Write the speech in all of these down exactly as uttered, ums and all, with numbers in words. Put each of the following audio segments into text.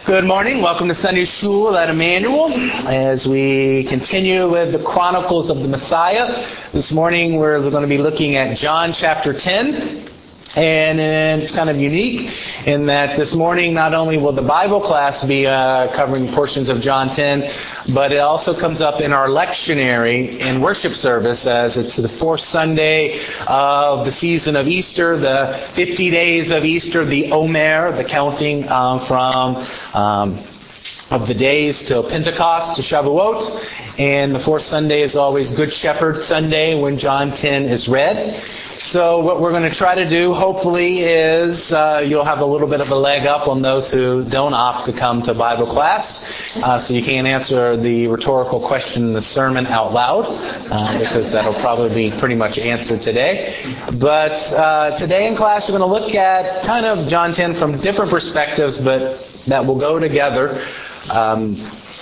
Good morning. Welcome to Sunday Shul at Emmanuel as we continue with the Chronicles of the Messiah. This morning we're going to be looking at John chapter ten. And it's kind of unique in that this morning not only will the Bible class be uh, covering portions of John ten, but it also comes up in our lectionary in worship service as it's the fourth Sunday of the season of Easter, the fifty days of Easter, the Omer, the counting um, from um, of the days till Pentecost, to Shavuot. And the fourth Sunday is always Good Shepherd Sunday when John ten is read. So what we're going to try to do, hopefully, is uh, you'll have a little bit of a leg up on those who don't opt to come to Bible class. Uh, so you can't answer the rhetorical question in the sermon out loud, uh, because that'll probably be pretty much answered today. But uh, today in class, we're going to look at kind of John ten from different perspectives, but that will go together. Um,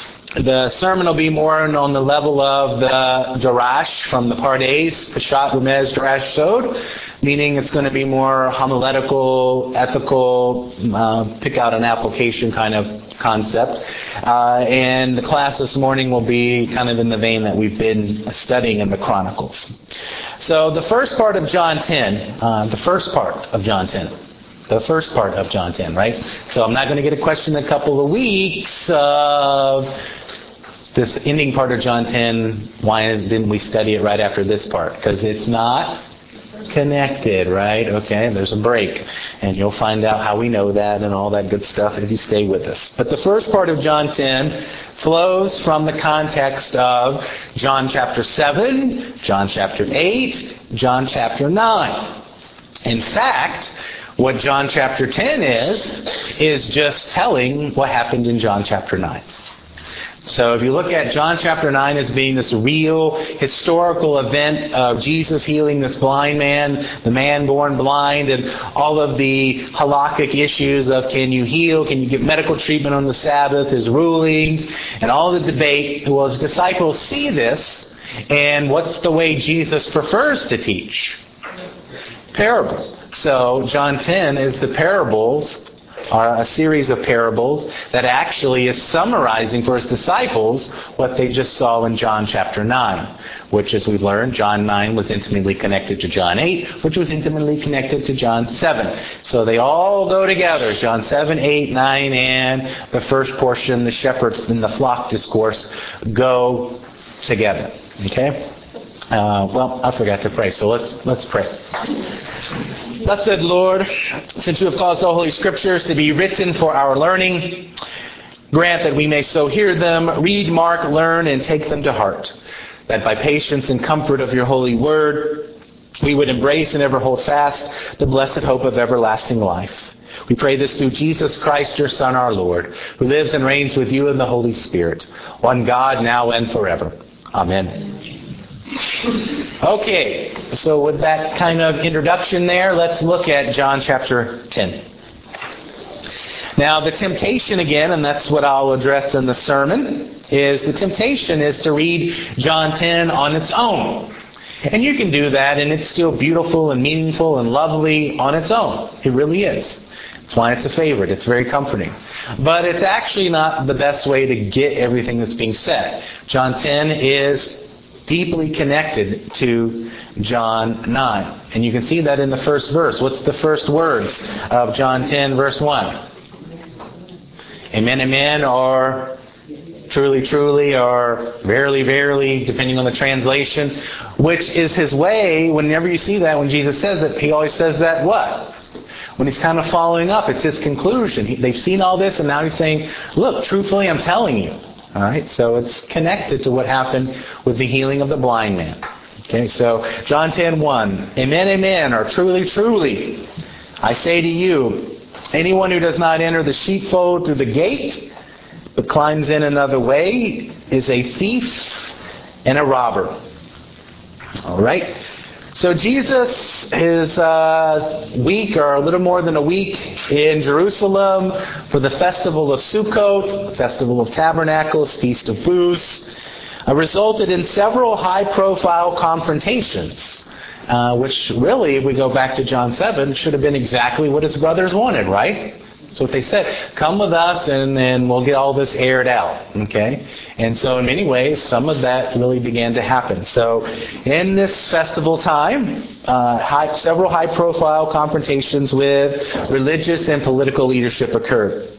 The sermon will be more on the level of the Darash from the Pardes, Peshat, Remez, Darash, Sod, meaning it's going to be more homiletical, ethical, uh, pick out an application kind of concept. Uh, and the class this morning will be kind of in the vein that we've been studying in the Chronicles. So the first part of John ten, uh, the first part of John ten, The first part of John ten, right? So I'm not going to get a question in a couple of weeks of this ending part of John ten. Why didn't we study it right after this part? Because it's not connected, right? Okay, there's a break. And you'll find out how we know that and all that good stuff if you stay with us. But the first part of John ten flows from the context of John chapter seven, John chapter eight, John chapter nine. In fact, what John chapter ten is, is just telling what happened in John chapter nine. So if you look at John chapter nine as being this real historical event of Jesus healing this blind man, the man born blind, and all of the halakhic issues of can you heal, can you give medical treatment on the Sabbath, his rulings, and all the debate. Well, his disciples see this, and what's the way Jesus prefers to teach? Parable. So John ten is the parables, are a series of parables that actually is summarizing for his disciples what they just saw in John chapter nine, which, as we've learned, John nine was intimately connected to John eight, which was intimately connected to John seven. So they all go together. John seven, eight, nine, and the first portion, the shepherds and the flock discourse, go together. Okay? Uh, well, I forgot to pray, so let's let's pray. Blessed Lord, since you have caused all Holy Scriptures to be written for our learning, grant that we may so hear them, read, mark, learn, and take them to heart, that by patience and comfort of your holy word, we would embrace and ever hold fast the blessed hope of everlasting life. We pray this through Jesus Christ, your Son, our Lord, who lives and reigns with you in the Holy Spirit, one God, now and forever. Amen. Okay, so with that kind of introduction there, let's look at John chapter ten. Now, the temptation again, and that's what I'll address in the sermon, is the temptation is to read John ten on its own. And you can do that, and it's still beautiful and meaningful and lovely on its own. It really is. That's why it's a favorite. It's very comforting. But it's actually not the best way to get everything that's being said. John ten is deeply connected to John nine. And you can see that in the first verse. What's the first words of John ten, verse one? Amen, amen, or truly, truly, or verily, verily, depending on the translation. Which is his way, whenever you see that, when Jesus says it, he always says that what? When he's kind of following up, it's his conclusion. He, they've seen all this, and now he's saying, look, truthfully, I'm telling you. All right, so it's connected to what happened with the healing of the blind man. Okay, so John ten one, amen, amen, or truly, truly, I say to you, anyone who does not enter the sheepfold through the gate, but climbs in another way, is a thief and a robber. All right. So Jesus is a week or a little more than a week in Jerusalem for the festival of Sukkot, festival of Tabernacles, Feast of Booths, uh, resulted in several high-profile confrontations, uh, which really, if we go back to John seven, should have been exactly what his brothers wanted, right? That's what they said. Come with us and then we'll get all this aired out. Okay? And so in many ways, some of that really began to happen. So in this festival time, uh, high, several high-profile confrontations with religious and political leadership occurred.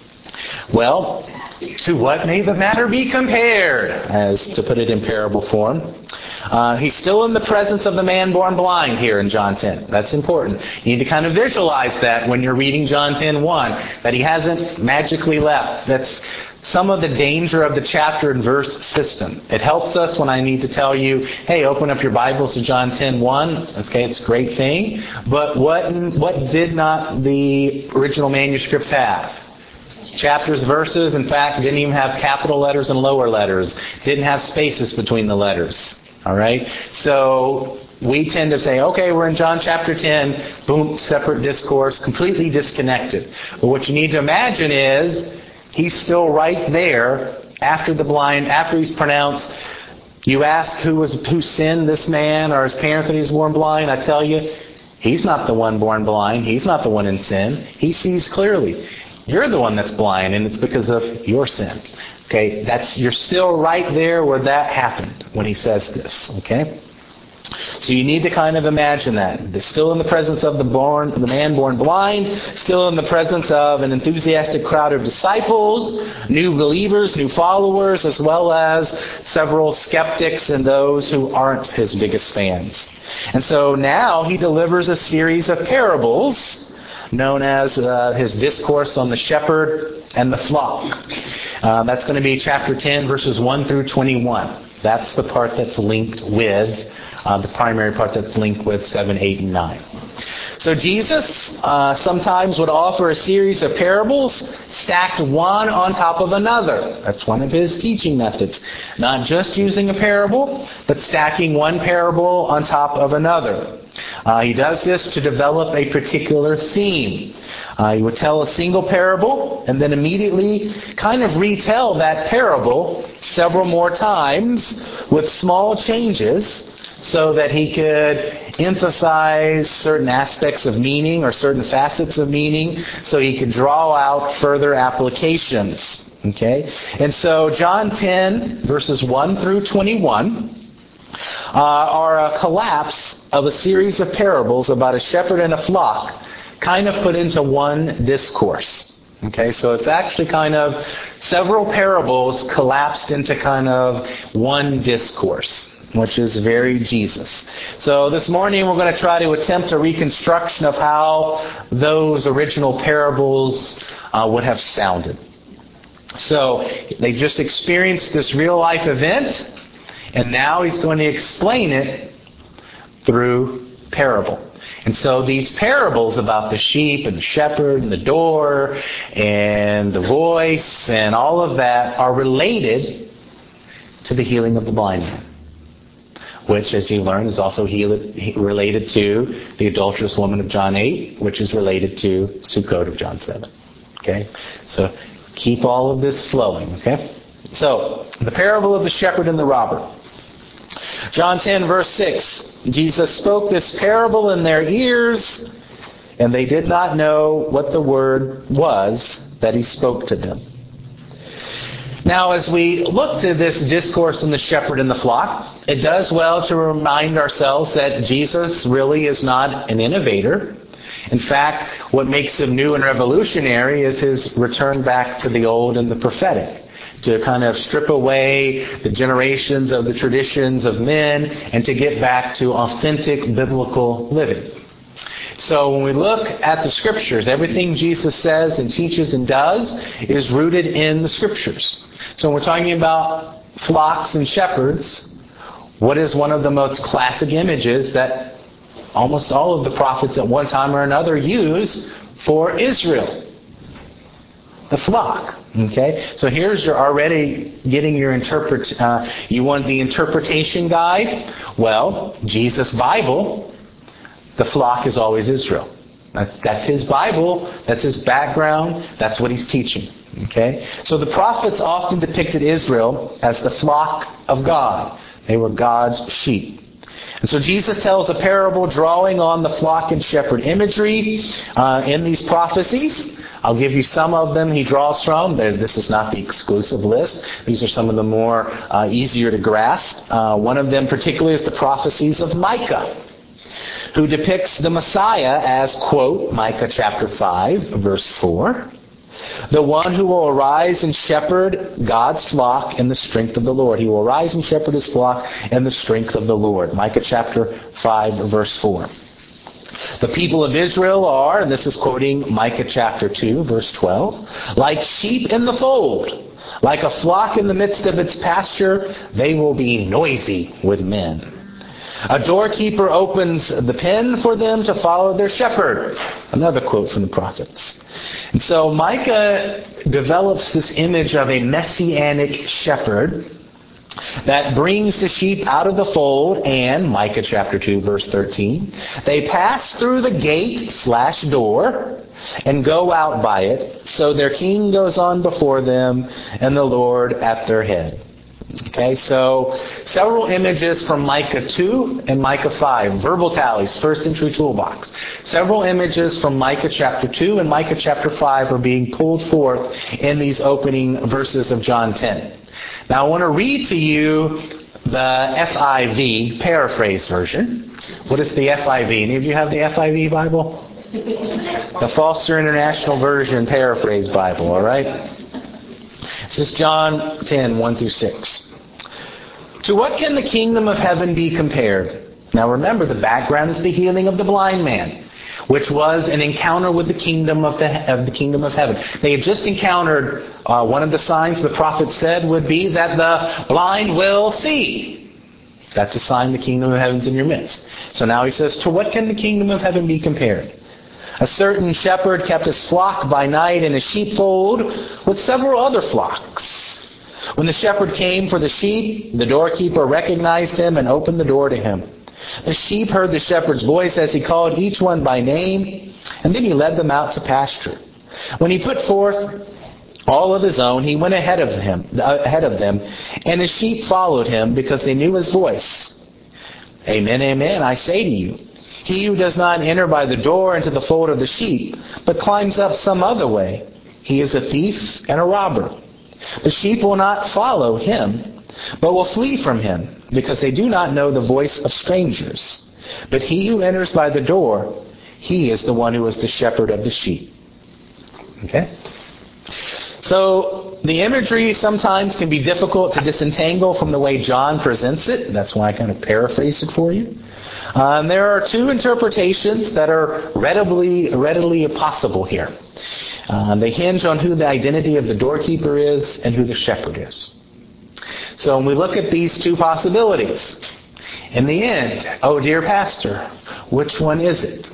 Well, to what may the matter be compared, as to put it in parable form? Uh, he's still in the presence of the man born blind here in John ten. That's important. You need to kind of visualize that when you're reading John ten one, that he hasn't magically left. That's some of the danger of the chapter and verse system. It helps us when I need to tell you, hey, open up your Bibles to John ten one. Okay, it's a great thing. But what what did not the original manuscripts have? Chapters, verses. In fact, didn't even have capital letters and lower letters. Didn't have spaces between the letters. All right? So we tend to say, okay, we're in John chapter ten, boom, separate discourse, completely disconnected. But what you need to imagine is he's still right there after the blind, after he's pronounced. You ask who was who sinned, this man or his parents when he was born blind. I tell you, he's not the one born blind. He's not the one in sin. He sees clearly. You're the one that's blind, and it's because of your sin. Okay, that's you're still right there where that happened when he says this. Okay, so you need to kind of imagine that. They're still in the presence of the born, the man born blind, still in the presence of an enthusiastic crowd of disciples, new believers, new followers, as well as several skeptics and those who aren't his biggest fans. And so now he delivers a series of parables known as uh, his discourse on the shepherd and the flock. Uh, that's going to be chapter ten, verses one through twenty-one. That's the part that's linked with, uh, the primary part that's linked with seven, eight, and nine. So Jesus uh, sometimes would offer a series of parables stacked one on top of another. That's one of his teaching methods. Not just using a parable, but stacking one parable on top of another. Uh, he does this to develop a particular theme. Uh, he would tell a single parable and then immediately kind of retell that parable several more times with small changes so that he could emphasize certain aspects of meaning or certain facets of meaning so he could draw out further applications. Okay? And so John ten, verses one through twenty-one, uh, are a collapse of a series of parables about a shepherd and a flock kind of put into one discourse. Okay, so it's actually kind of several parables collapsed into kind of one discourse, which is very Jesus. So this morning we're going to try to attempt a reconstruction of how those original parables uh, would have sounded. So they just experienced this real life event, and now he's going to explain it through parable. And so these parables about the sheep and the shepherd and the door and the voice and all of that are related to the healing of the blind man, which, as you learn, is also healed, related to the adulterous woman of John eight, which is related to Sukkot of John seven. Okay? So keep all of this flowing. Okay? So, the parable of the shepherd and the robber. John ten, verse six. Jesus spoke this parable in their ears, and they did not know what the word was that he spoke to them. Now, as we look to this discourse on the shepherd and the flock, it does well to remind ourselves that Jesus really is not an innovator. In fact, what makes him new and revolutionary is his return back to the old and the prophetic, to kind of strip away the generations of the traditions of men and to get back to authentic biblical living. So when we look at the Scriptures, everything Jesus says and teaches and does is rooted in the Scriptures. So when we're talking about flocks and shepherds, what is one of the most classic images that almost all of the prophets at one time or another use for Israel? The flock. Okay, so here's your already getting your interpret. Uh, you want the interpretation guide? Well, Jesus' Bible, the flock is always Israel. That's, that's his Bible. That's his background. That's what he's teaching. Okay, so the prophets often depicted Israel as the flock of God. They were God's sheep. And so Jesus tells a parable drawing on the flock and shepherd imagery uh, in these prophecies. I'll give you some of them he draws from. This is not the exclusive list. These are some of the more uh, easier to grasp. Uh, one of them particularly is the prophecies of Micah, who depicts the Messiah as, quote, Micah chapter five, verse four, the one who will arise and shepherd God's flock in the strength of the Lord. He will arise and shepherd his flock in the strength of the Lord. Micah chapter five, verse four. The people of Israel are, and this is quoting Micah chapter two, verse twelve, like sheep in the fold, like a flock in the midst of its pasture, they will be noisy with men. A doorkeeper opens the pen for them to follow their shepherd. Another quote from the prophets. And so Micah develops this image of a messianic shepherd that brings the sheep out of the fold, and Micah chapter two, verse thirteen, they pass through the gate slash door and go out by it, so their king goes on before them and the Lord at their head. Okay, so several images from Micah two and Micah five. Verbal tallies, first century toolbox. Several images from Micah chapter two and Micah chapter five are being pulled forth in these opening verses of John ten. Now I want to read to you the F I V paraphrase version. What is the F I V? Any of you have the F I V Bible? The Foster International Version Paraphrase Bible, all right? This is John ten, one through six. To what can the kingdom of heaven be compared? Now remember, the background is the healing of the blind man, which was an encounter with the kingdom of the, of the kingdom of heaven. They had just encountered uh, one of the signs the prophet said would be that the blind will see. That's a sign the kingdom of heaven's in your midst. So now he says, to what can the kingdom of heaven be compared? A certain shepherd kept his flock by night in a sheepfold with several other flocks. When the shepherd came for the sheep, the doorkeeper recognized him and opened the door to him. The sheep heard the shepherd's voice as he called each one by name, and then he led them out to pasture. When he put forth all of his own, he went ahead of him, ahead of them, and his sheep followed him because they knew his voice. Amen, amen, I say to you, he who does not enter by the door into the fold of the sheep, but climbs up some other way, he is a thief and a robber. The sheep will not follow him, but will flee from him, because they do not know the voice of strangers. But he who enters by the door, he is the one who is the shepherd of the sheep. Okay? So the imagery sometimes can be difficult to disentangle from the way John presents it. That's why I kind of paraphrased it for you. Um, there are two interpretations that are readily, readily possible here. Um, they hinge on who the identity of the doorkeeper is and who the shepherd is. So when we look at these two possibilities, in the end, oh dear pastor, which one is it?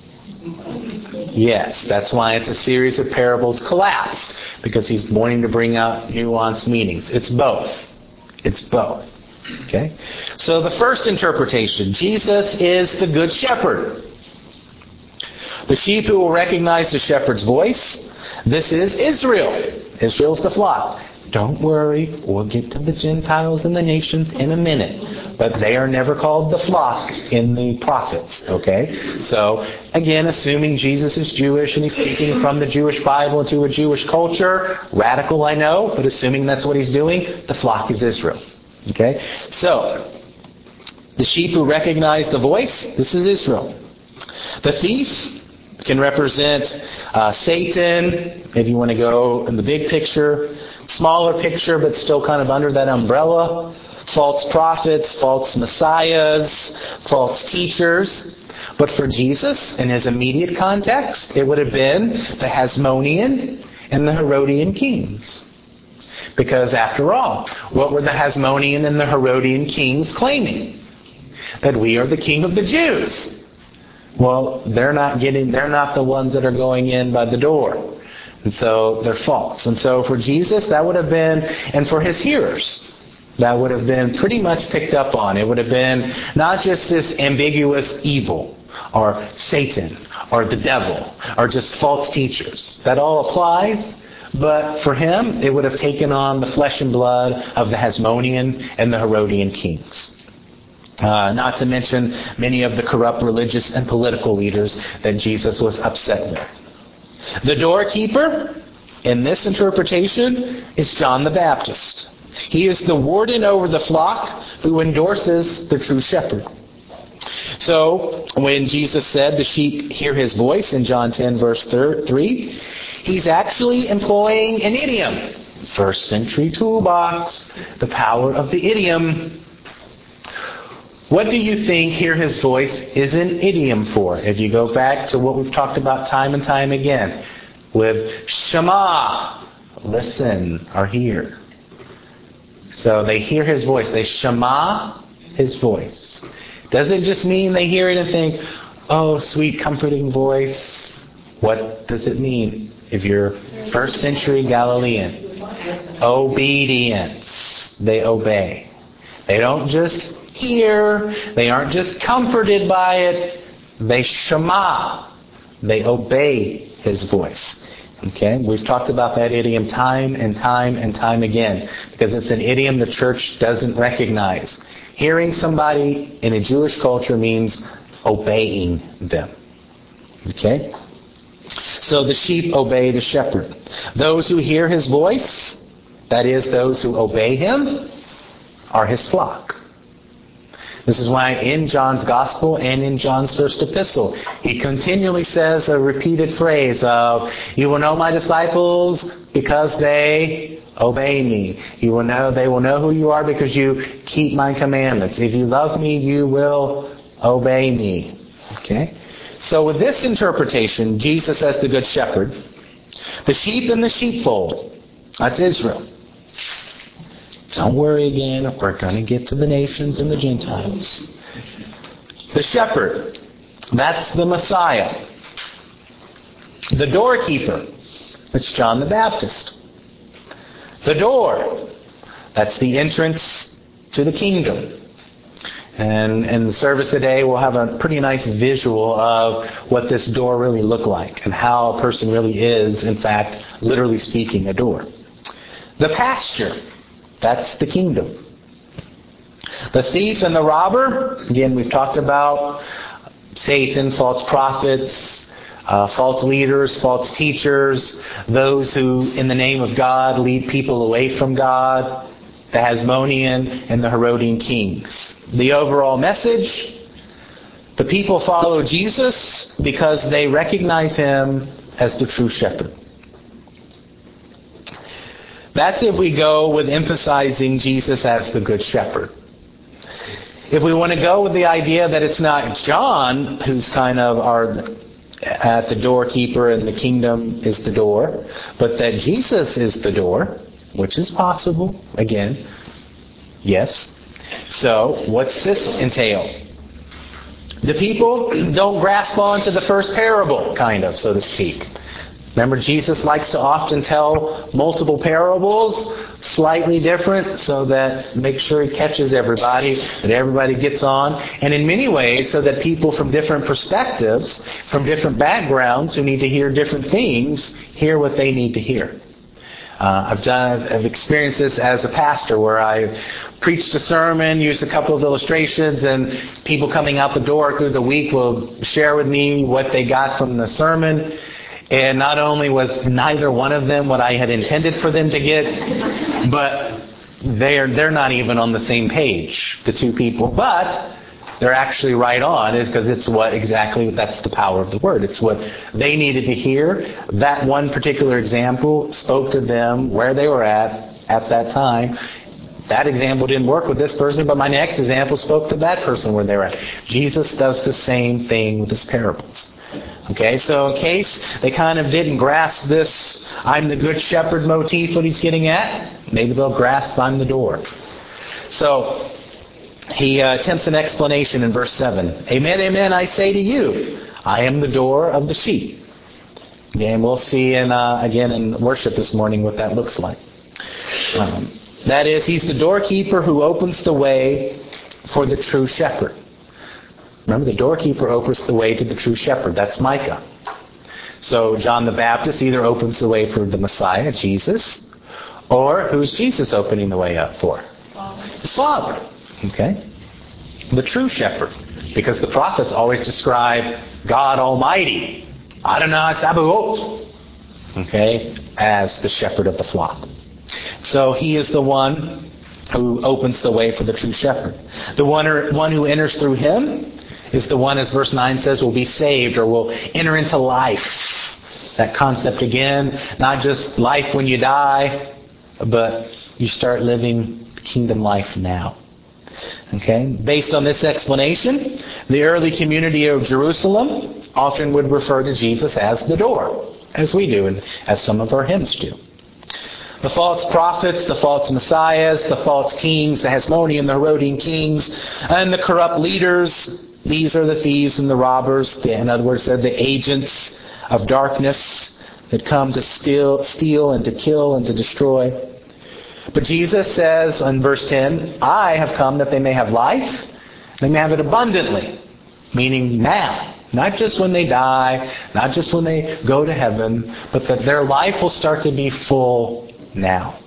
Yes, that's why it's a series of parables collapsed, because he's wanting to bring out nuanced meanings. It's both. It's both. Okay? So the first interpretation, Jesus is the good shepherd. The sheep who will recognize the shepherd's voice, this is Israel. Israel's the flock. Don't worry, we'll get to the Gentiles and the nations in a minute. But they are never called the flock in the prophets. Okay? So, again, assuming Jesus is Jewish and he's speaking from the Jewish Bible to a Jewish culture, radical I know, but assuming that's what he's doing, the flock is Israel. Okay? So, the sheep who recognize the voice, this is Israel. The thief can represent uh, Satan, if you want to go in the big picture, smaller picture, but still kind of under that umbrella. False prophets, false messiahs, false teachers. But for Jesus, in his immediate context, it would have been the Hasmonean and the Herodian kings. Because after all, what were the Hasmonean and the Herodian kings claiming? That we are the king of the Jews. Well, they're not getting, they're not the ones that are going in by the door. And so they're false. And so for Jesus, that would have been, and for his hearers, that would have been pretty much picked up on. It would have been not just this ambiguous evil, or Satan, or the devil, or just false teachers. That all applies, but for him, it would have taken on the flesh and blood of the Hasmonean and the Herodian kings. Uh, not to mention many of the corrupt religious and political leaders that Jesus was upset with. The doorkeeper, in this interpretation, is John the Baptist. He is the warden over the flock who endorses the true shepherd. So, when Jesus said the sheep hear his voice in John ten verse three, he's actually employing an idiom. First century toolbox, the power of the idiom. What do you think hear his voice is an idiom for? If you go back to what we've talked about time and time again, with Shema, listen or hear. So they hear his voice. They Shema his voice. Doesn't just mean they hear it and think, oh, sweet, comforting voice. What does it mean if you're first century Galilean? Obedience. They obey. They don't just hear. They aren't just comforted by it. They Shema. They obey his voice. Okay? We've talked about that idiom time and time and time again because it's an idiom the church doesn't recognize. Hearing somebody in a Jewish culture means obeying them. Okay? So the sheep obey the shepherd. Those who hear his voice, that is, those who obey him, are his flock. This is why in John's Gospel and in John's first epistle, he continually says a repeated phrase of, you will know my disciples because they obey me. You will know, they will know who you are because you keep my commandments. If you love me, you will obey me. Okay? So with this interpretation, Jesus as the Good Shepherd, the sheep in the sheepfold, that's Israel. Don't worry again, we're going to get to the nations and the Gentiles. The shepherd, that's the Messiah. The doorkeeper, that's John the Baptist. The door, that's the entrance to the kingdom. And in the service today, we'll have a pretty nice visual of what this door really looked like and how a person really is, in fact, literally speaking, a door. The pasture, that's the kingdom. The thief and the robber, again, we've talked about Satan, false prophets, uh, false leaders, false teachers, those who, in the name of God, lead people away from God, the Hasmonean and the Herodian kings. The overall message, the people follow Jesus because they recognize him as the true shepherd. That's if we go with emphasizing Jesus as the good shepherd. If we want to go with the idea that it's not John who's kind of our at the doorkeeper and the kingdom is the door, but that Jesus is the door, which is possible, again, yes. So, what's this entail? The people don't grasp on to the first parable, kind of, so to speak. Remember, Jesus likes to often tell multiple parables, slightly different, so that make sure he catches everybody, that everybody gets on. And in many ways, so that people from different perspectives, from different backgrounds, who need to hear different things, hear what they need to hear. Uh, I've done, I've experienced this as a pastor, where I've preached a sermon, used a couple of illustrations, and people coming out the door through the week will share with me what they got from the sermon. And not only was neither one of them what I had intended for them to get, but they're they're not even on the same page, the two people. But they're actually right on, is because it's what exactly, that's the power of the Word. It's what they needed to hear. That one particular example spoke to them where they were at at that time. That example didn't work with this person, but my next example spoke to that person where they were at. Jesus does the same thing with his parables. Okay, so in case they kind of didn't grasp this I'm the good shepherd motif, what he's getting at, maybe they'll grasp I'm the door. So he uh, attempts an explanation in verse seven. Amen, amen, I say to you, I am the door of the sheep. Okay, and we'll see in, uh, again in worship this morning what that looks like. Um, that is, he's the doorkeeper who opens the way for the true shepherd. Remember, the doorkeeper opens the way to the true shepherd. That's Micah. So John the Baptist either opens the way for the Messiah, Jesus, or who's Jesus opening the way up for? His Father. Okay? The true shepherd. Because the prophets always describe God Almighty. Adonai Sabaoth. okay, as the shepherd of the flock. So he is the one who opens the way for the true shepherd. The one, or, one who enters through him is the one, as verse nine says, will be saved or will enter into life. That concept again, not just life when you die, but you start living kingdom life now. Okay? Based on this explanation, the early community of Jerusalem often would refer to Jesus as the door, as we do, and as some of our hymns do. The false prophets, the false messiahs, the false kings, the Hasmonean, the Herodian kings, and the corrupt leaders, these are the thieves and the robbers. In other words, they're the agents of darkness that come to steal, steal and to kill and to destroy. But Jesus says in verse ten, I have come that they may have life, they may have it abundantly, meaning now. Not just when they die, not just when they go to heaven, but that their life will start to be full now.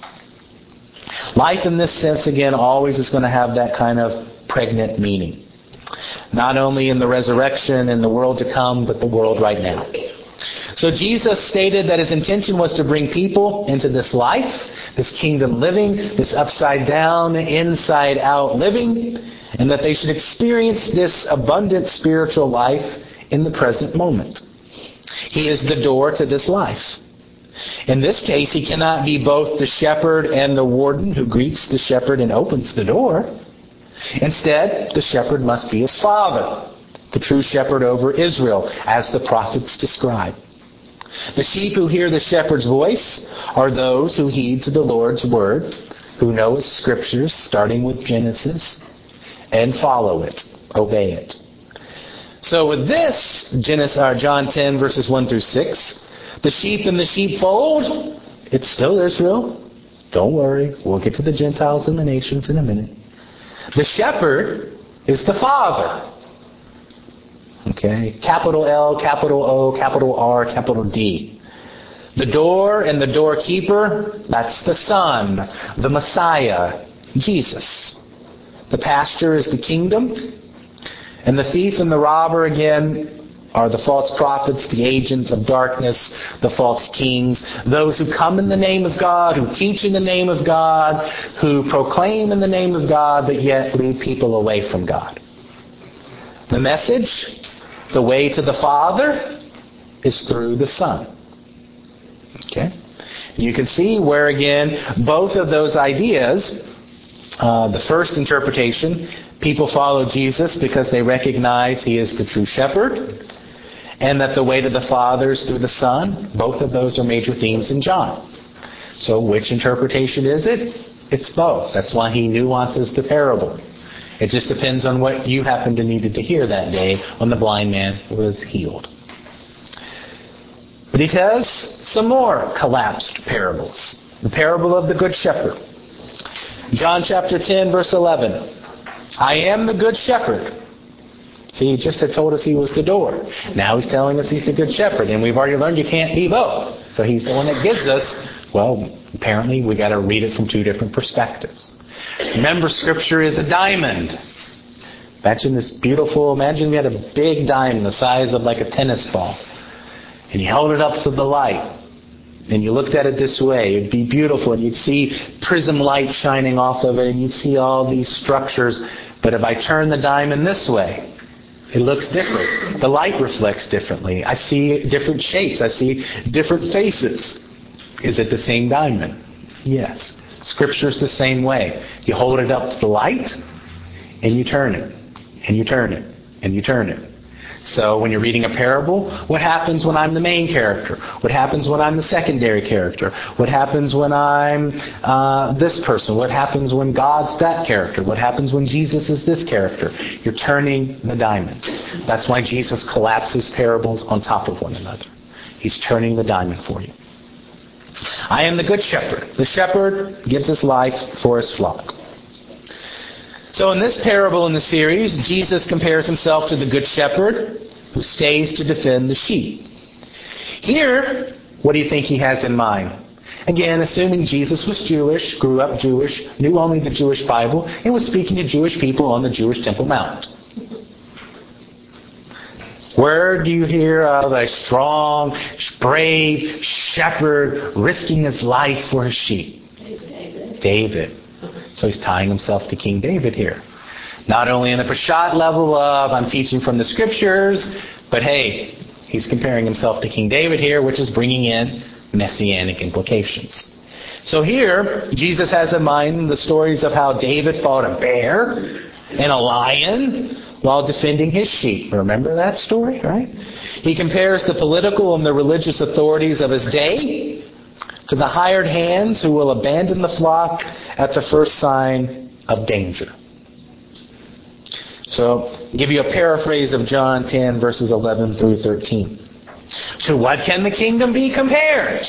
Life in this sense, again, always is going to have that kind of pregnant meaning. Not only in the resurrection and the world to come, but the world right now. So Jesus stated that his intention was to bring people into this life, this kingdom living, this upside down, inside out living, and that they should experience this abundant spiritual life in the present moment. He is the door to this life. In this case, he cannot be both the shepherd and the warden who greets the shepherd and opens the door. Instead, the shepherd must be his father, the true shepherd over Israel, as the prophets describe. The sheep who hear the shepherd's voice are those who heed to the Lord's word, who know his scriptures, starting with Genesis, and follow it, obey it. So with this, Genesis, or John ten, verses one through six, the sheep in the sheepfold, it's still Israel. Don't worry, we'll get to the Gentiles and the nations in a minute. The shepherd is the Father. Okay, capital L, capital O, capital R, capital D. The door and the doorkeeper, that's the Son, the Messiah, Jesus. The pasture is the kingdom. And the thief and the robber, again, are the false prophets, the agents of darkness, the false kings, those who come in the name of God, who teach in the name of God, who proclaim in the name of God, but yet lead people away from God. The message, the way to the Father, is through the Son. Okay? You can see where, again, both of those ideas, uh, the first interpretation, people follow Jesus because they recognize he is the true shepherd, and that the way to the Father is through the Son. Both of those are major themes in John. So which interpretation is it? It's both. That's why he nuances the parable. It just depends on what you happen to needed to hear that day when the blind man was healed. But he tells some more collapsed parables. The parable of the Good Shepherd. John chapter ten, verse eleven. I am the Good Shepherd. See, he just had told us he was the door. Now he's telling us he's the Good Shepherd. And we've already learned you can't be both. So he's the one that gives us, well, apparently we got to read it from two different perspectives. Remember, Scripture is a diamond. Imagine this beautiful, imagine we had a big diamond the size of like a tennis ball. And you held it up to the light. And you looked at it this way. It'd be beautiful. And you'd see prism light shining off of it. And you'd see all these structures. But if I turn the diamond this way, it looks different. The light reflects differently. I see different shapes. I see different faces. Is it the same diamond? Yes. Scripture's the same way. You hold it up to the light, and you turn it, and you turn it, and you turn it. So when you're reading a parable, what happens when I'm the main character? What happens when I'm the secondary character? What happens when I'm uh, this person? What happens when God's that character? What happens when Jesus is this character? You're turning the diamond. That's why Jesus collapses parables on top of one another. He's turning the diamond for you. I am the Good Shepherd. The shepherd gives his life for his flock. So in this parable in the series, Jesus compares himself to the Good Shepherd who stays to defend the sheep. Here, what do you think he has in mind? Again, assuming Jesus was Jewish, grew up Jewish, knew only the Jewish Bible, and was speaking to Jewish people on the Jewish Temple Mount. Where do you hear of a strong, brave shepherd risking his life for his sheep? David. David. So he's tying himself to King David here. Not only in the Peshat level of I'm teaching from the scriptures, but hey, he's comparing himself to King David here, which is bringing in messianic implications. So here, Jesus has in mind the stories of how David fought a bear and a lion while defending his sheep. Remember that story, right? He compares the political and the religious authorities of his day to the hired hands who will abandon the flock at the first sign of danger. So, I'll give you a paraphrase of John ten, verses eleven through thirteen. To what can the kingdom be compared?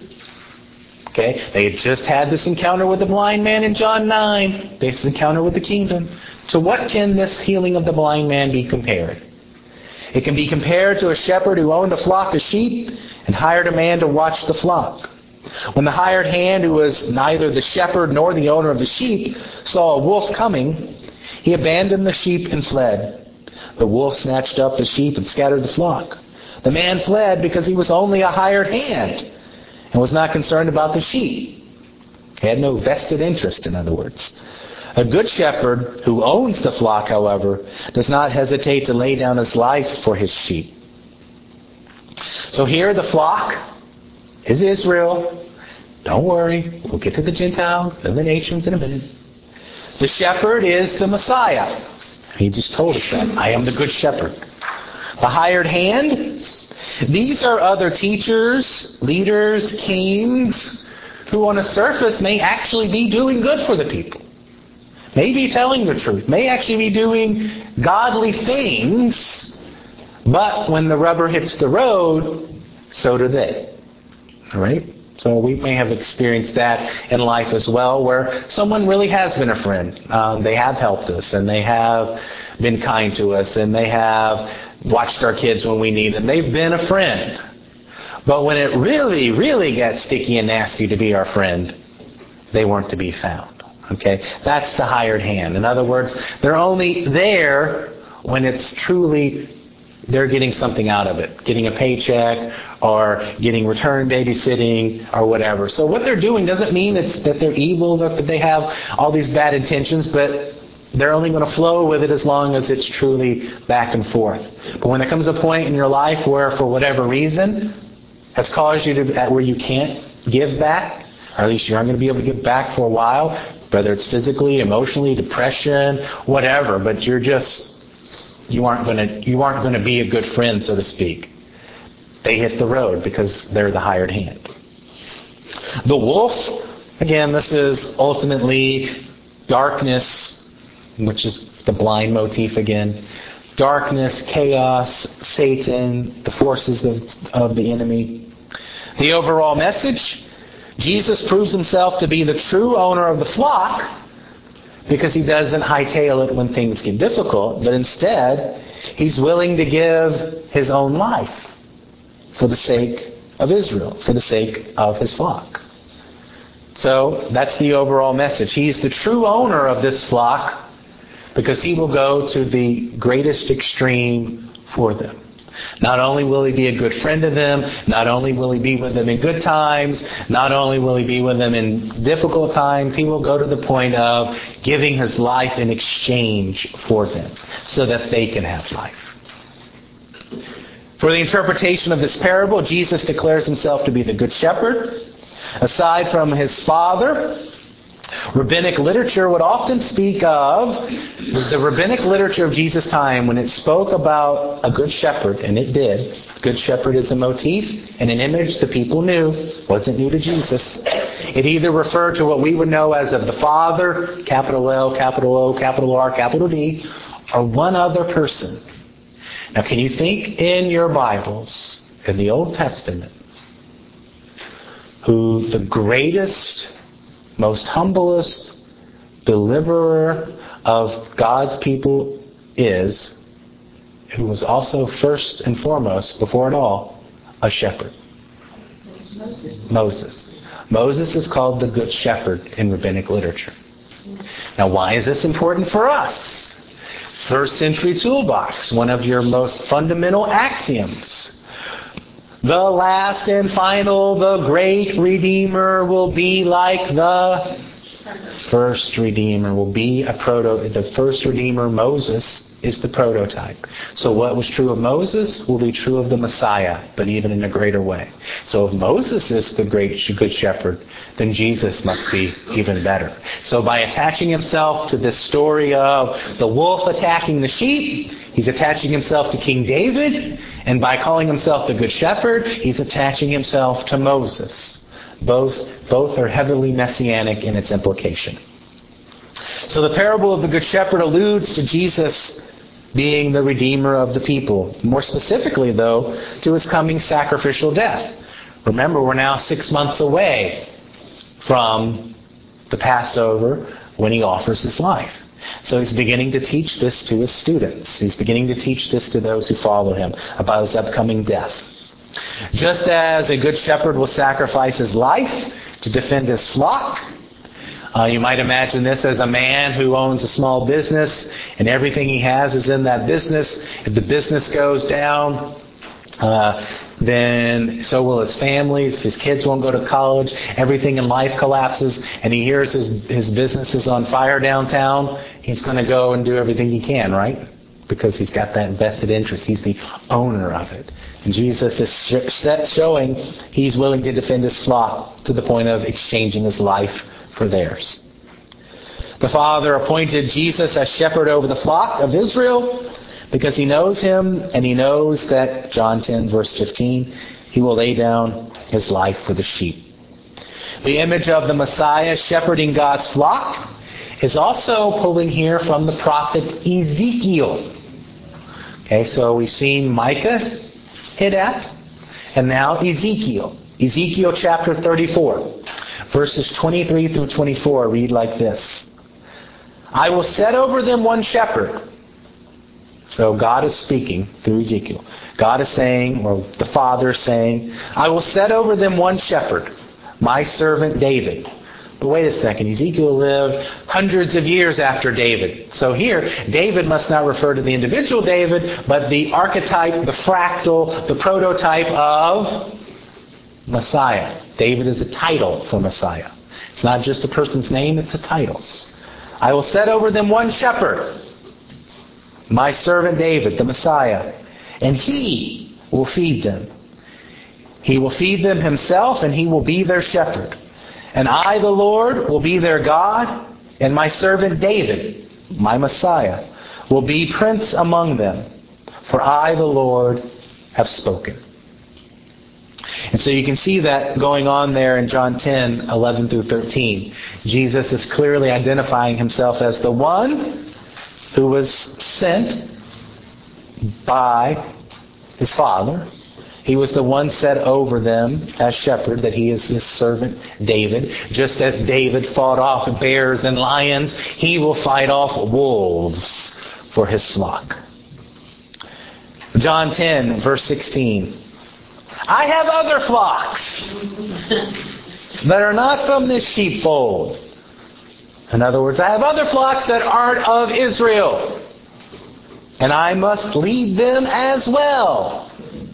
Okay, they had just had this encounter with the blind man in John nine. This encounter with the kingdom. To what can this healing of the blind man be compared? It can be compared to a shepherd who owned a flock of sheep and hired a man to watch the flock. When the hired hand, who was neither the shepherd nor the owner of the sheep, saw a wolf coming, he abandoned the sheep and fled. The wolf snatched up the sheep and scattered the flock. The man fled because he was only a hired hand and was not concerned about the sheep. He had no vested interest, in other words. A good shepherd who owns the flock, however, does not hesitate to lay down his life for his sheep. So here the flock is Israel. Don't worry, we'll get to the Gentiles and the nations in a minute. The shepherd is the Messiah. He just told us that. I am the good shepherd. The hired hand, these are other teachers, leaders, kings, who on the surface may actually be doing good for the people. May be telling the truth. May actually be doing godly things. But when the rubber hits the road, so do they. All right? So we may have experienced that in life as well, where someone really has been a friend. Um, they have helped us, and they have been kind to us, and they have watched our kids when we need them. They've been a friend. But when it really, really got sticky and nasty to be our friend, they weren't to be found. Okay? That's the hired hand. In other words, they're only there when it's truly they're getting something out of it, getting a paycheck or getting return babysitting or whatever. So what they're doing doesn't mean it's that they're evil, that they have all these bad intentions, but they're only going to flow with it as long as it's truly back and forth. But when there comes a point in your life where, for whatever reason, has caused you to where you can't give back, or at least you aren't going to be able to give back for a while, whether it's physically, emotionally, depression, whatever, but you're just You aren't going to you aren't going to be a good friend, so to speak. They hit the road because they're the hired hand. The wolf, again, this is ultimately darkness, which is the blind motif again. Darkness, chaos, Satan, the forces of, of the enemy. The overall message, Jesus proves himself to be the true owner of the flock, because he doesn't hightail it when things get difficult, but instead, he's willing to give his own life for the sake of Israel, for the sake of his flock. So, that's the overall message. He's the true owner of this flock because he will go to the greatest extreme for them. Not only will he be a good friend to them, not only will he be with them in good times, not only will he be with them in difficult times, he will go to the point of giving his life in exchange for them so that they can have life. For the interpretation of this parable, Jesus declares himself to be the good shepherd. Aside from his Father, rabbinic literature would often speak of the rabbinic literature of Jesus' time when it spoke about a good shepherd, and it did. Good shepherd is a motif and an image the people knew. Wasn't new to Jesus. It either referred to what we would know as of the Father, capital L, capital O, capital R, capital D, or one other person. Now, can you think in your Bibles, in the Old Testament, who the greatest, most humblest deliverer of God's people is, who was also first and foremost, before it all, a shepherd? Moses. Moses. Moses is called the Good Shepherd in rabbinic literature. Now, why is this important for us? first century toolbox, one of your most fundamental axioms. The last and final, the great Redeemer will be like the first Redeemer, will be a proto. The first Redeemer, Moses, is the prototype. So what was true of Moses will be true of the Messiah, but even in a greater way. So if Moses is the great good shepherd, then Jesus must be even better. So by attaching himself to this story of the wolf attacking the sheep, he's attaching himself to King David, and by calling himself the good shepherd, he's attaching himself to Moses. Both, both are heavily messianic in its implication. So the parable of the Good Shepherd alludes to Jesus being the Redeemer of the people. More specifically, though, to his coming sacrificial death. Remember, we're now six months away from the Passover when he offers his life. So he's beginning to teach this to his students. He's beginning to teach this to those who follow him about his upcoming death. Just as a good shepherd will sacrifice his life to defend his flock, Uh, you might imagine this as a man who owns a small business and everything he has is in that business. If the business goes down, uh, then so will his family. His kids won't go to college. Everything in life collapses, and he hears his, his business is on fire downtown. He's going to go and do everything he can, right? Because he's got that vested interest. He's the owner of it. And Jesus is sh- showing he's willing to defend his flock to the point of exchanging his life for theirs. The Father appointed Jesus as shepherd over the flock of Israel because he knows him, and he knows that, John ten, verse fifteen, he will lay down his life for the sheep. The image of the Messiah shepherding God's flock is also pulling here from the prophet Ezekiel. Okay, so we've seen Micah hit at, and now Ezekiel. Ezekiel chapter thirty-four. Verses twenty-three through twenty-four read like this. I will set over them one shepherd. So God is speaking through Ezekiel. God is saying, or the Father is saying, I will set over them one shepherd, my servant David. But wait a second, Ezekiel lived hundreds of years after David. So here, David must not refer to the individual David, but the archetype, the fractal, the prototype of Messiah. David is a title for Messiah. It's not just a person's name, it's a title. I will set over them one shepherd, my servant David, the Messiah, and he will feed them. He will feed them himself, and he will be their shepherd. And I, the Lord, will be their God, and my servant David, my Messiah, will be prince among them. For I, the Lord, have spoken. And so you can see that going on there in John ten, eleven through thirteen. Jesus is clearly identifying himself as the one who was sent by his Father. He was the one set over them as shepherd, that he is his servant David. Just as David fought off bears and lions, he will fight off wolves for his flock. John ten, verse sixteen. I have other flocks that are not from this sheepfold. In other words, I have other flocks that aren't of Israel, and I must lead them as well.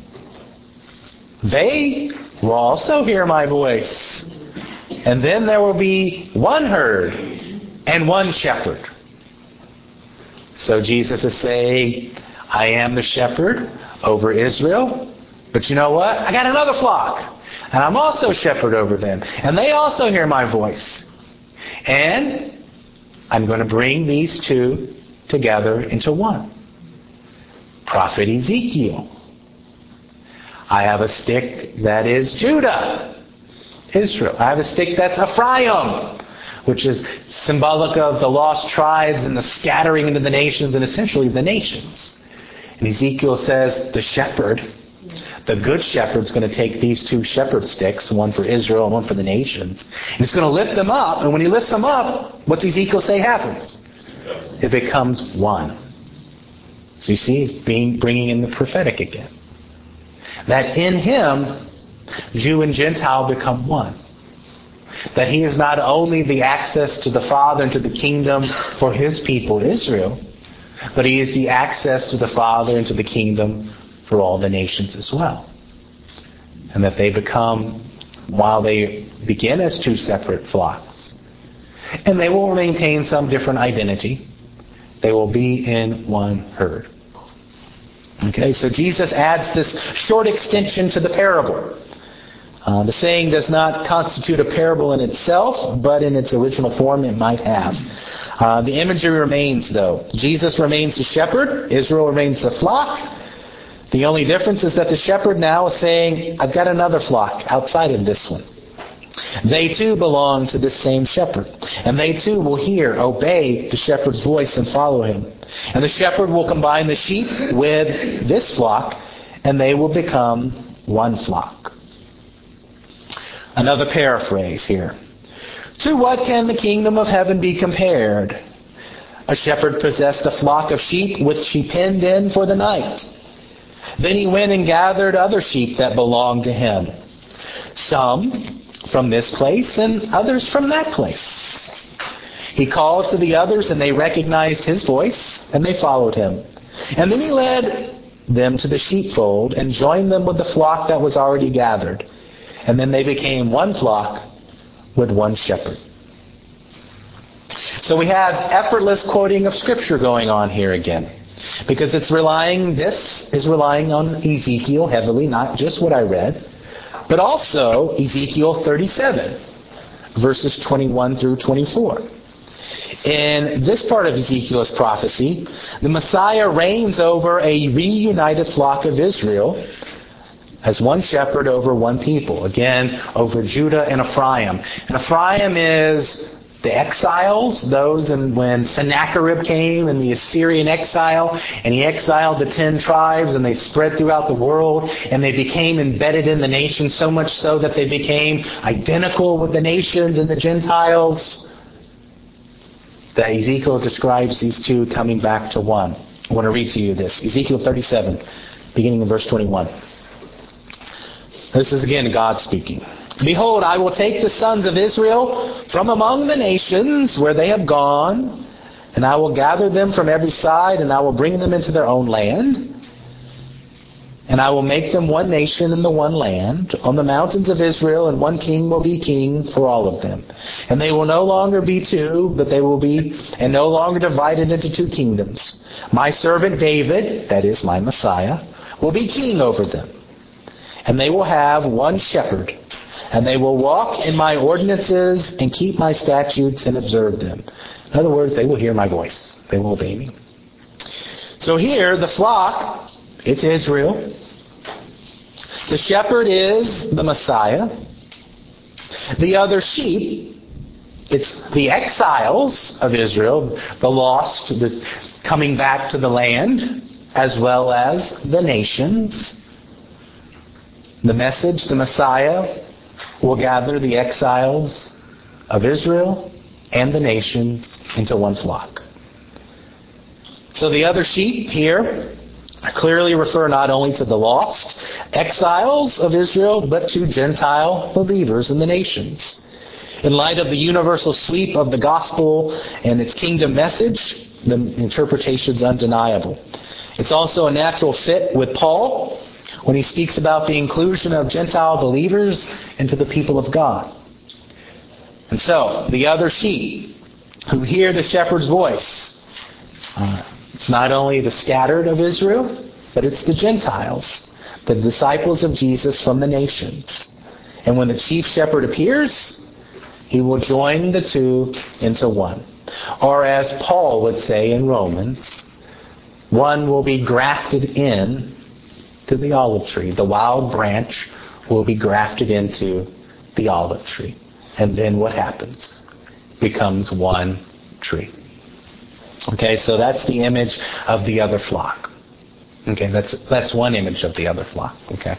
They will also hear my voice, and then there will be one herd and one shepherd. So Jesus is saying, I am the shepherd over Israel. But you know what? I got another flock. And I'm also shepherd over them. And they also hear my voice. And I'm going to bring these two together into one. Prophet Ezekiel. I have a stick that is Judah, Israel. I have a stick that's Ephraim, which is symbolic of the lost tribes and the scattering into the nations, and essentially the nations. And Ezekiel says the shepherd, the good shepherd's going to take these two shepherd sticks, one for Israel and one for the nations, and he's going to lift them up. And when he lifts them up, what's Ezekiel say happens? It becomes one. So you see, he's being, bringing in the prophetic again. That in him, Jew and Gentile become one. That he is not only the access to the Father and to the kingdom for his people, Israel, but he is the access to the Father and to the kingdom for all the nations as well. And that they become, while they begin as two separate flocks, and they will maintain some different identity, they will be in one herd. Okay, so Jesus adds this short extension to the parable. Uh, the saying does not constitute a parable in itself, but in its original form it might have. Uh, the imagery remains, though. Jesus remains the shepherd. Israel remains the flock. The only difference is that the shepherd now is saying, I've got another flock outside of this one. They too belong to this same shepherd. And they too will hear, obey the shepherd's voice and follow him. And the shepherd will combine the sheep with this flock, and they will become one flock. Another paraphrase here. To what can the kingdom of heaven be compared? A shepherd possessed a flock of sheep which he penned in for the night. Then he went and gathered other sheep that belonged to him. Some from this place and others from that place. He called to the others and they recognized his voice and they followed him. And then he led them to the sheepfold and joined them with the flock that was already gathered. And then they became one flock with one shepherd. So we have effortless quoting of Scripture going on here again. Because it's relying, this is relying on Ezekiel heavily, not just what I read, but also Ezekiel thirty-seven, verses twenty-one through twenty-four. In this part of Ezekiel's prophecy, the Messiah reigns over a reunited flock of Israel as one shepherd over one people. Again, over Judah and Ephraim. And Ephraim is the exiles, those and when Sennacherib came in the Assyrian exile, and he exiled the ten tribes, and they spread throughout the world, and they became embedded in the nations, so much so that they became identical with the nations and the Gentiles. That Ezekiel describes these two coming back to one. I want to read to you this. Ezekiel thirty-seven, beginning in verse twenty-one. This is again God speaking. Behold, I will take the sons of Israel from among the nations where they have gone, and I will gather them from every side, and I will bring them into their own land. And I will make them one nation in the one land, on the mountains of Israel, and one king will be king for all of them. And they will no longer be two, but they will be, and no longer divided into two kingdoms. My servant David, that is my Messiah, will be king over them. And they will have one shepherd. And they will walk in my ordinances and keep my statutes and observe them. In other words, they will hear my voice. They will obey me. So here, the flock, it's Israel. The shepherd is the Messiah. The other sheep, it's the exiles of Israel, the lost, the coming back to the land, as well as the nations. The message, the Messiah, will gather the exiles of Israel and the nations into one flock. So the other sheep here clearly refer not only to the lost exiles of Israel, but to Gentile believers in the nations. In light of the universal sweep of the gospel and its kingdom message, the interpretation is undeniable. It's also a natural fit with Paul when he speaks about the inclusion of Gentile believers into the people of God. And so, the other sheep who hear the shepherd's voice, uh, it's not only the scattered of Israel, but it's the Gentiles, the disciples of Jesus from the nations. And when the chief shepherd appears, he will join the two into one. Or as Paul would say in Romans, one will be grafted in to the olive tree. The wild branch will be grafted into the olive tree. And then what happens? Becomes one tree. Okay, so that's the image of the other flock. Okay, that's that's one image of the other flock. Okay.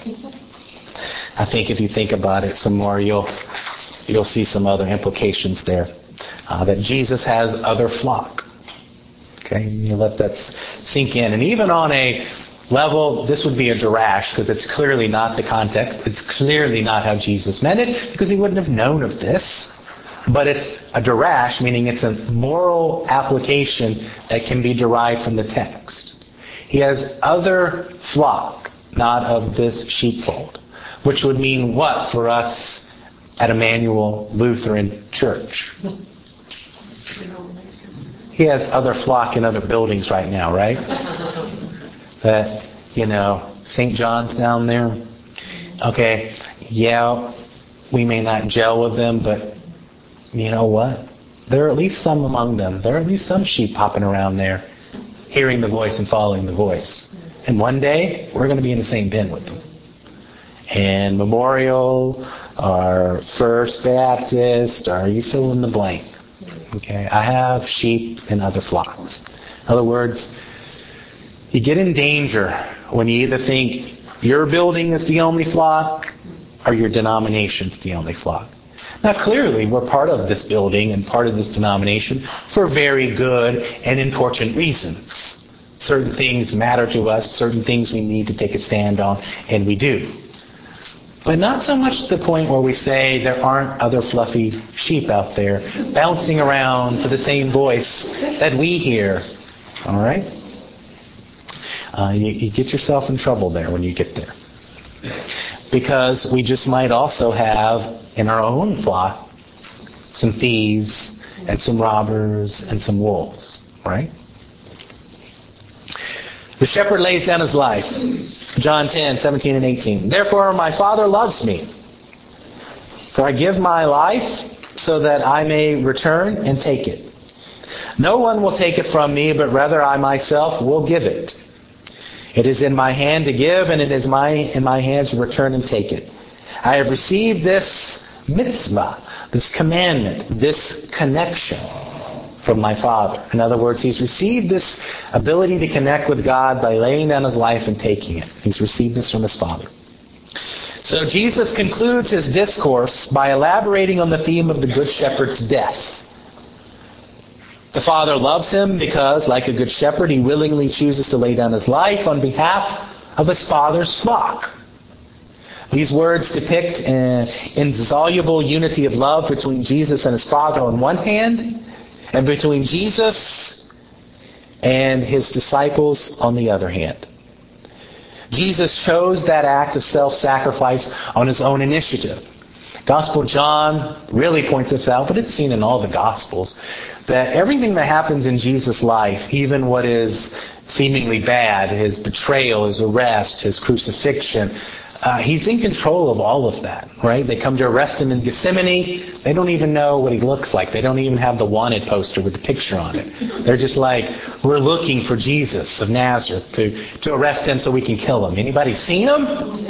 I think if you think about it some more, you'll you'll see some other implications there. Uh, that Jesus has other flock. Okay, you let that sink in. And even on a level, this would be a derash because it's clearly not the context. It's clearly not how Jesus meant it because he wouldn't have known of this. but it's a darash, meaning it's a moral application that can be derived from the text. He has other flock, not of this sheepfold, which would mean what for us at Emmanuel Lutheran Church? He has other flock in other buildings right now, right? That, you know, Saint John's down there. Okay, yeah, we may not gel with them, but you know what? There are at least some among them. There are at least some sheep hopping around there, hearing the voice and following the voice. And one day, we're going to be in the same bin with them. And Memorial, or First Baptist, or you fill in the blank. Okay, I have sheep in other flocks. In other words, you get in danger when you either think your building is the only flock or your denomination's the only flock. Now clearly we're part of this building and part of this denomination for very good and important reasons. Certain things matter to us, certain things we need to take a stand on, and we do. But not so much to the point where we say there aren't other fluffy sheep out there bouncing around for the same voice that we hear. All right? Uh, you, you get yourself in trouble there when you get there. Because we just might also have in our own flock some thieves and some robbers and some wolves. Right? The shepherd lays down his life. John ten, seventeen and eighteen. Therefore my Father loves me, for I give my life so that I may return and take it. No one will take it from me, but rather I myself will give it. It is in my hand to give, and it is my in my hand to return and take it. I have received this mitzvah, this commandment, this connection from my Father. In other words, he's received this ability to connect with God by laying down his life and taking it. He's received this from his Father. So Jesus concludes his discourse by elaborating on the theme of the Good Shepherd's death. The Father loves him because, like a good shepherd, he willingly chooses to lay down his life on behalf of his Father's flock. These words depict an indissoluble unity of love between Jesus and his Father on one hand, and between Jesus and his disciples on the other hand. Jesus chose that act of self-sacrifice on his own initiative. Gospel John really points this out, but it's seen in all the Gospels, that everything that happens in Jesus' life, even what is seemingly bad, his betrayal, his arrest, his crucifixion, Uh, he's in control of all of that, right? They come to arrest him in Gethsemane. They don't even know what he looks like. They don't even have the wanted poster with the picture on it. They're just like, we're looking for Jesus of Nazareth to, to arrest him so we can kill him. Anybody seen him?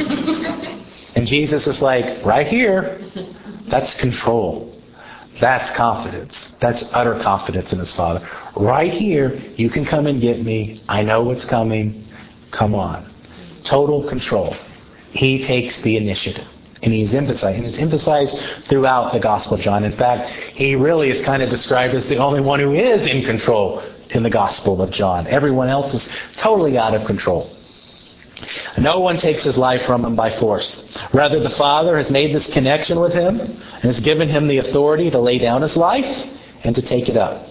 And Jesus is like, right here. That's control. That's confidence. That's utter confidence in his Father. Right here, you can come and get me. I know what's coming. Come on. Total control. He takes the initiative. And he's emphasized. And it's emphasized throughout the Gospel of John. In fact, he really is kind of described as the only one who is in control in the Gospel of John. Everyone else is totally out of control. No one takes his life from him by force. Rather, the Father has made this connection with him and has given him the authority to lay down his life and to take it up.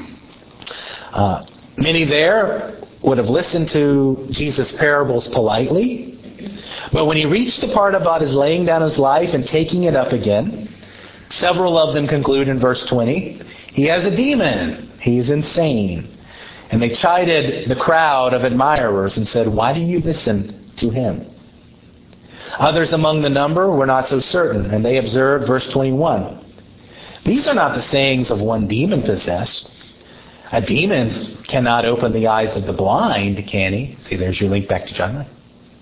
Uh, many there would have listened to Jesus' parables politely. But when he reached the part about his laying down his life and taking it up again, several of them conclude in verse twenty, he has a demon. He's insane. And they chided the crowd of admirers and said, why do you listen to him? Others among the number were not so certain, and they observed verse twenty-one. These are not the sayings of one demon-possessed. A demon cannot open the eyes of the blind, can he? See, there's your link back to John nine.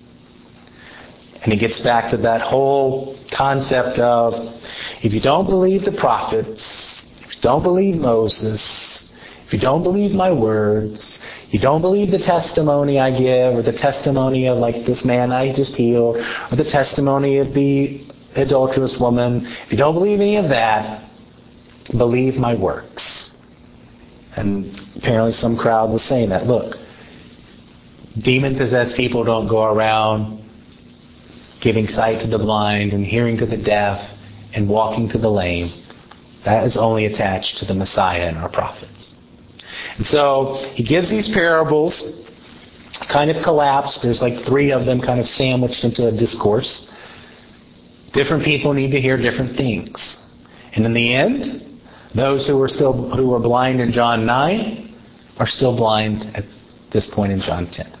And he gets back to that whole concept of, if you don't believe the prophets, if you don't believe Moses, if you don't believe my words, you don't believe the testimony I give, or the testimony of like this man I just healed, or the testimony of the adulterous woman, if you don't believe any of that, believe my works. And apparently some crowd was saying that. Look, demon-possessed people don't go around giving sight to the blind and hearing to the deaf and walking to the lame. That is only attached to the Messiah and our prophets. And so he gives these parables, kind of collapsed. There's like three of them kind of sandwiched into a discourse. Different people need to hear different things. And in the end, those who were still who were blind in John nine are still blind at this point in John ten.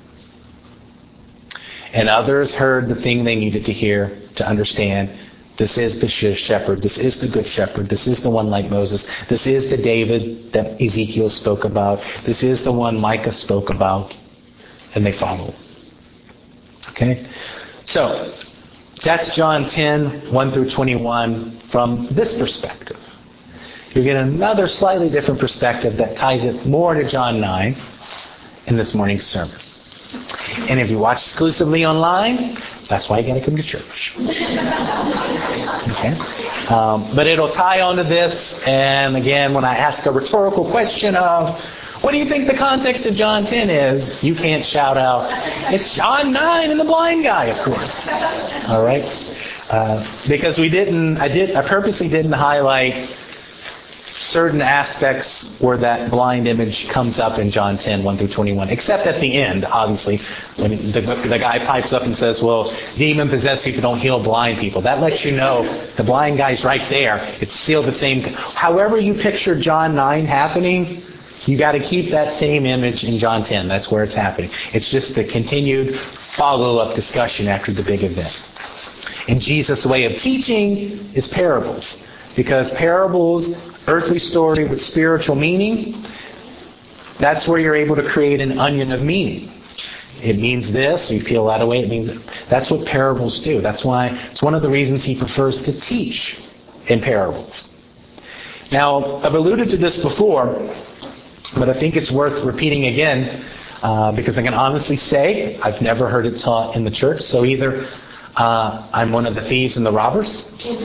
And others heard the thing they needed to hear to understand. This is the shepherd. This is the good shepherd. This is the one like Moses. This is the David that Ezekiel spoke about. This is the one Micah spoke about. And they follow. Okay? So, that's John ten, one through twenty-one from this perspective. You get another slightly different perspective that ties it more to John nine in this morning's sermon. And if you watch exclusively online, that's why you got to come to church. Okay? Um, but it'll tie onto this. And again, when I ask a rhetorical question of, what do you think the context of John ten is? You can't shout out, it's John nine and the blind guy, of course. All right? Uh, because we didn't, I did, I purposely didn't highlight certain aspects where that blind image comes up in John ten, one through twenty-one. Except at the end, obviously, when the, the guy pipes up and says, well, demon-possessed people don't heal blind people. That lets you know the blind guy's right there. It's still the same. However you picture John nine happening, you got to keep that same image in John ten. That's where it's happening. It's just the continued follow-up discussion after the big event. And Jesus' way of teaching is parables. Because parables, earthly story with spiritual meaning, that's where you're able to create an onion of meaning. It means this, you peel that away, it means it. That's what parables do. That's why it's one of the reasons he prefers to teach in parables. Now, I've alluded to this before, but I think it's worth repeating again, uh, because I can honestly say I've never heard it taught in the church. So either uh, I'm one of the thieves and the robbers,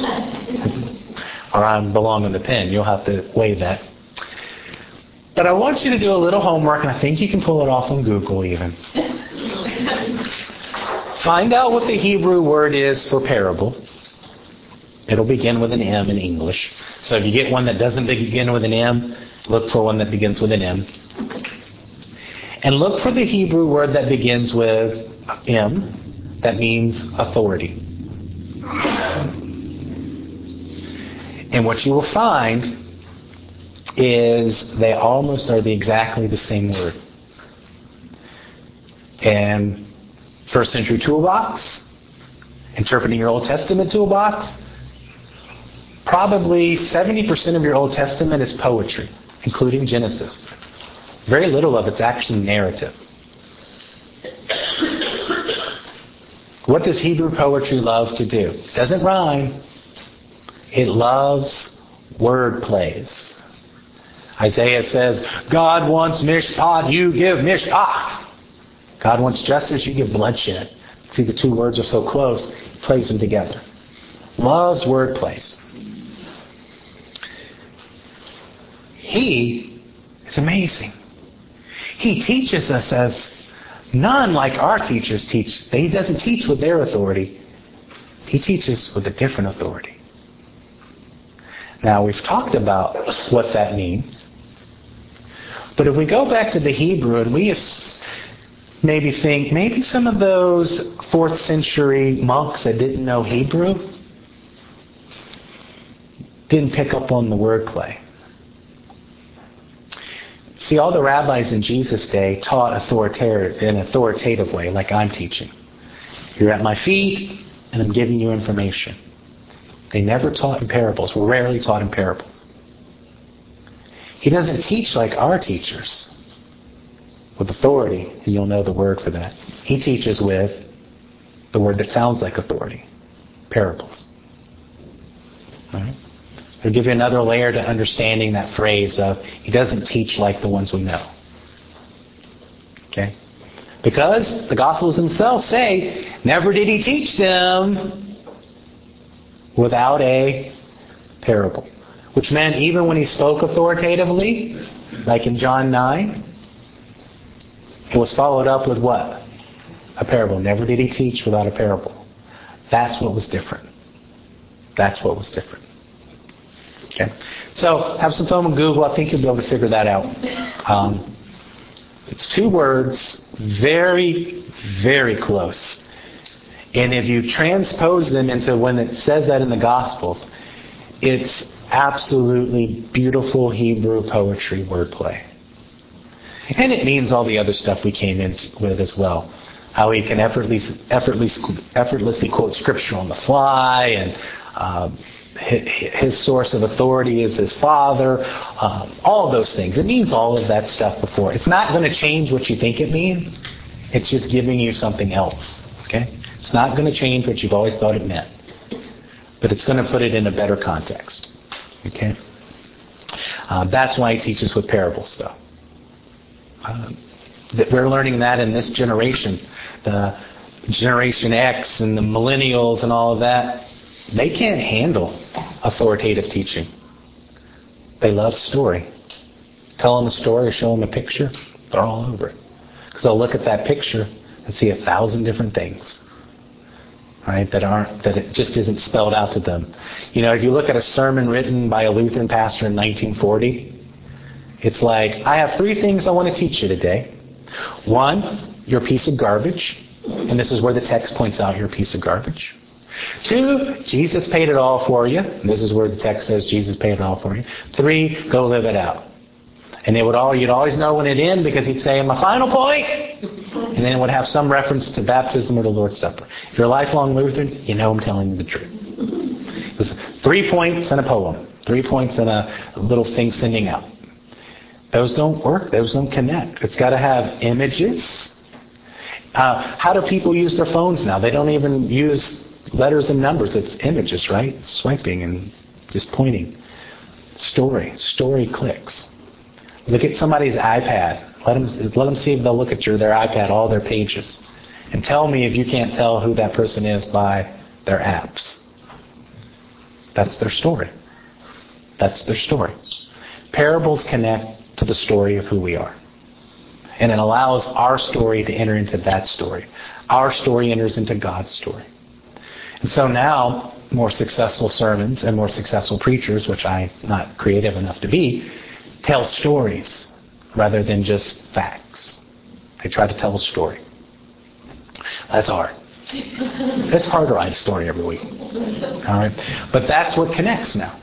or I belong in the pen. You'll have to weigh that. But I want you to do a little homework, and I think you can pull it off on Google even. Find out what the Hebrew word is for parable. It'll begin with an M in English. So if you get one that doesn't begin with an M, look for one that begins with an M. And look for the Hebrew word that begins with M, that means authority. And what you will find is they almost are the exactly the same word. And first century toolbox, interpreting your Old Testament toolbox, probably seventy percent of your Old Testament is poetry, including Genesis. Very little of it's actually narrative. What does Hebrew poetry love to do? It doesn't rhyme. It loves word plays. Isaiah says, God wants mishpat, you give mishpah. God wants justice, you give bloodshed. See, the two words are so close, he plays them together. Loves word plays. He is amazing. He teaches us as none like our teachers teach. He doesn't teach with their authority. He teaches with a different authority. Now, we've talked about what that means. But if we go back to the Hebrew and we maybe think, maybe some of those fourth century monks that didn't know Hebrew didn't pick up on the wordplay. See, all the rabbis in Jesus' day taught authoritative, in an authoritative way, like I'm teaching. You're at my feet, and I'm giving you information. They never taught in parables. We're rarely taught in parables. He doesn't teach like our teachers, with authority, and you'll know the word for that. He teaches with the word that sounds like authority, parables. All right? I'll give you another layer to understanding that phrase of he doesn't teach like the ones we know. Okay? Because the Gospels themselves say, never did he teach them without a parable. Which meant even when he spoke authoritatively, like in John nine, it was followed up with what? A parable. Never did he teach without a parable. That's what was different. That's what was different. Okay? So have some fun with Google. I think you'll be able to figure that out. Um, it's two words, very, very close. And if you transpose them into when it says that in the Gospels, it's absolutely beautiful Hebrew poetry wordplay. And it means all the other stuff we came in with as well. How he can effortlessly, effortlessly, effortlessly quote Scripture on the fly, and uh, his source of authority is his Father. Uh, all of those things. It means all of that stuff before. It's not going to change what you think it means. It's just giving you something else. Okay? It's not going to change what you've always thought it meant. But it's going to put it in a better context. Okay? Uh, that's why he teaches with parables, though. Uh, that we're learning that in this generation. The Generation X and the millennials and all of that, they can't handle authoritative teaching. They love story. Tell them a story or show them a picture, they're all over it. Because they'll look at that picture and see a thousand different things, right? That aren't that it just isn't spelled out to them. You know, if you look at a sermon written by a Lutheran pastor in nineteen forty, it's like, I have three things I want to teach you today. One, you're a piece of garbage. And this is where the text points out you're a piece of garbage. Two, Jesus paid it all for you. And this is where the text says Jesus paid it all for you. Three, go live it out. And it would all you'd always know when it ended because he'd say, my final point. And then it would have some reference to baptism or the Lord's Supper. If you're a lifelong Lutheran, you know I'm telling you the truth. It was three points and a poem. Three points and a little thing sending out. Those don't work. Those don't connect. It's got to have images. Uh, how do people use their phones now? They don't even use letters and numbers. It's images, right? Swiping and just pointing. Story. Story clicks. Look at somebody's iPad. Let them, let them see if they'll look at your their iPad, all their pages. And tell me if you can't tell who that person is by their apps. That's their story. That's their story. Parables connect to the story of who we are. And it allows our story to enter into that story. Our story enters into God's story. And so now, more successful sermons and more successful preachers, which I'm not creative enough to be, tell stories rather than just facts. They try to tell a story. That's hard. It's hard to write a story every week. All right? But that's what connects now.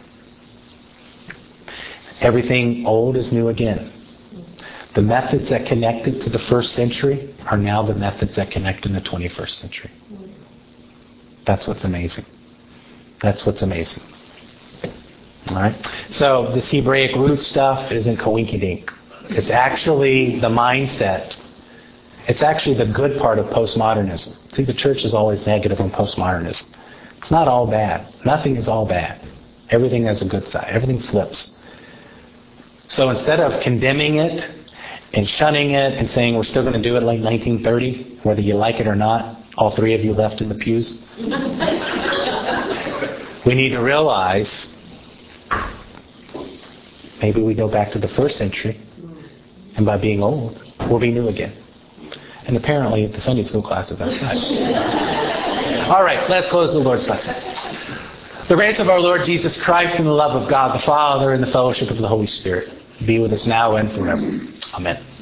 Everything old is new again. The methods that connected to the first century are now the methods that connect in the twenty-first century. That's what's amazing. That's what's amazing. All right? So this Hebraic root stuff isn't coinkydink. It's actually the mindset. It's actually the good part of postmodernism. See, the church is always negative on postmodernism. It's not all bad. Nothing is all bad. Everything has a good side. Everything flips. So instead of condemning it and shunning it and saying we're still going to do it like nineteen thirty, whether you like it or not, all three of you left in the pews, we need to realize maybe we go back to the first century, and by being old, we'll be new again. And apparently the Sunday school class is outside. All right, let's close the Lord's blessing. The grace of our Lord Jesus Christ and the love of God the Father and the fellowship of the Holy Spirit be with us now and forever. Amen.